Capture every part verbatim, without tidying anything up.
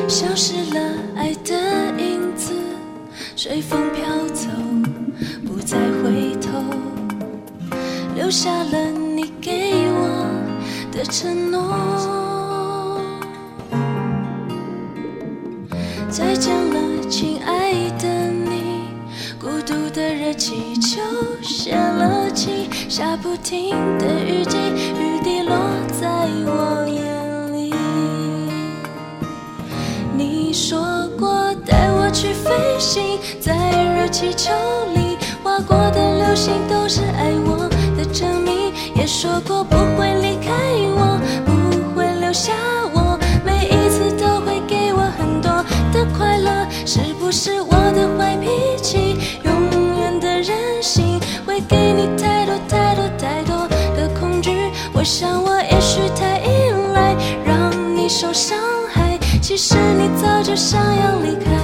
消失了爱的影子，随风飘走，不再回头，留下了你给我的承诺。再见了，亲爱的你，孤独的热气球泄了气，下不停的雨季，雨滴落在我眼里。你说过带我去飞行，在热气球里划过的流星都是爱我的证明，也说过不会离开我，不会留下我，每一次都会给我很多的快乐。是不是我的坏脾气，永远的任性，会给你太多太多太多的恐惧？我想我也许太依赖，让你受伤害，其实你早就想要离开。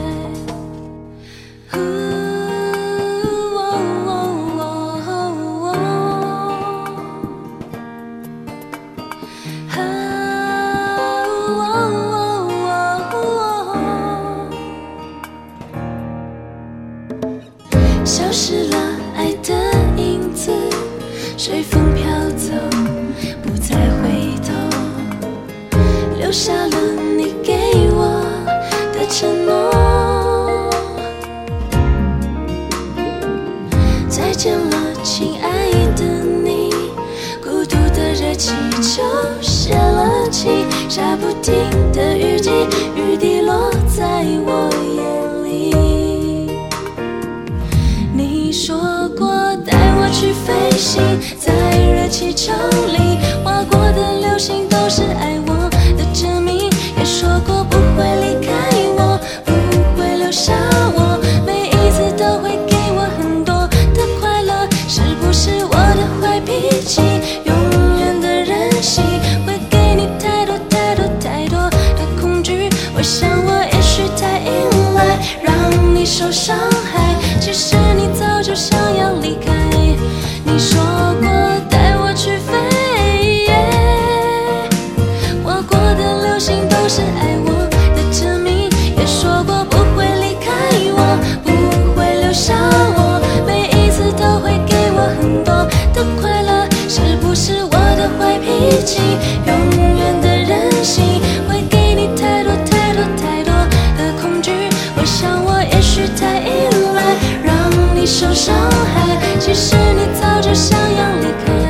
消失了爱的影子，随风飘走，不再回头，留下了你给我的承诺。再见了，亲爱的你，孤独的热气球泄了气，下不停的雨季，雨滴落在我眼里。你说过带我去飞行，在热气球里划过的流星都是爱我的证明，也说过不会离开我，不会留下我，每一次都会给我很多的快乐。是不是我的坏脾气，永远的任性，会给你太多太多太多的恐惧？我想我也许太依赖，让你受伤害，其实你早就想要离开。你说过带我去飞，划过的流星都是爱我的证明，也说过不会离开我，不会留下我，每一次都会给我很多的快乐。是不是我的坏脾气，永远的任性，会给你太多太多太多的恐惧？我想我也许太依赖，让你受伤害，其实你早就想要离开。